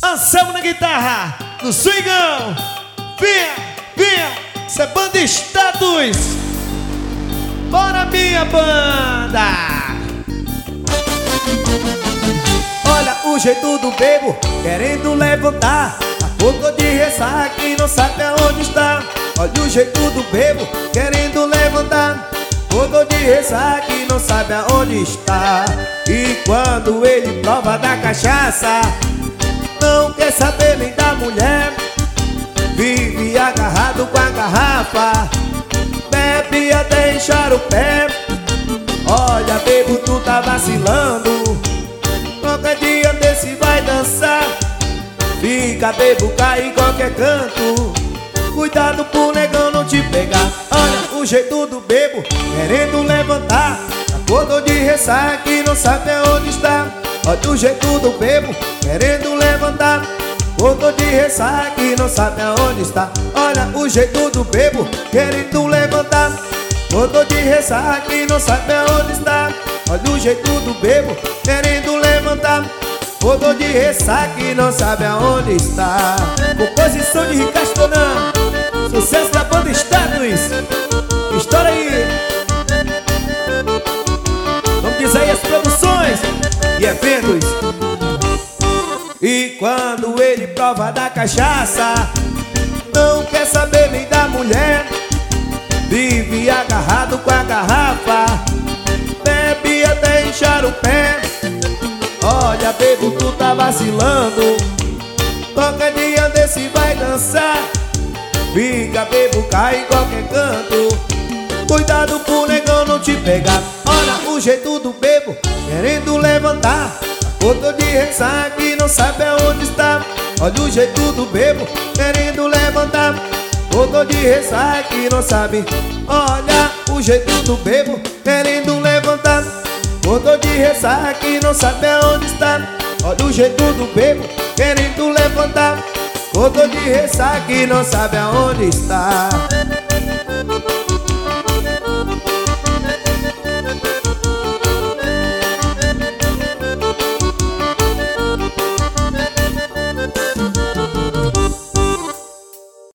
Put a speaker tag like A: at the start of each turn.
A: Anselmo na guitarra, no swingão. Vinha, isso é banda Status. Bora minha banda.
B: Olha o jeito do bebo, querendo levantar. Acordou de ressaca e não sabe aonde está. Olha o jeito do bebo, querendo levantar. Acordou de ressaca e não sabe aonde está. E quando ele prova da cachaça, não quer saber nem da mulher. Vive agarrado com a garrafa, bebe até inchar o pé. Olha, bebo, tu tá vacilando. Qualquer dia desse vai dançar. Fica bebo, cai em qualquer canto. Cuidado pro negão não te pegar. Olha o jeito do bebo, querendo levantar. Acordou de ressaca e não sabe aonde está. Olha o jeito do bebo, querendo levantar. Acordou de ressaca e não sabe aonde está. Olha o jeito do bebo, querendo levantar. Acordou de ressaca e não sabe aonde está. Olha o jeito do bebo, querendo levantar. Acordou de ressaca e não sabe aonde está. Composição de Ricardo Tonan, sucesso da banda Status. Estoura aí. Vamos dizer aí as produções e eventos. E quando ele prova da cachaça, não quer saber nem da mulher. Vive agarrado com a garrafa, bebe até inchar o pé. Olha, bebo, tu tá vacilando. Qualquer dia desse vai dançar. Fica bebo, cai em qualquer canto. Cuidado pro negão não te pegar. Olha o jeito do bebo, querendo levantar. Acordou de ressaca e não sabe aonde está. Olha o jeito do bebo, querendo levantar. Acordou de ressaca e não sabe. Olha o jeito do bebo, querendo levantar. Acordou de ressaca e não sabe aonde está. Olha o jeito do bebo, querendo levantar. Acordou de ressaca e não sabe aonde está.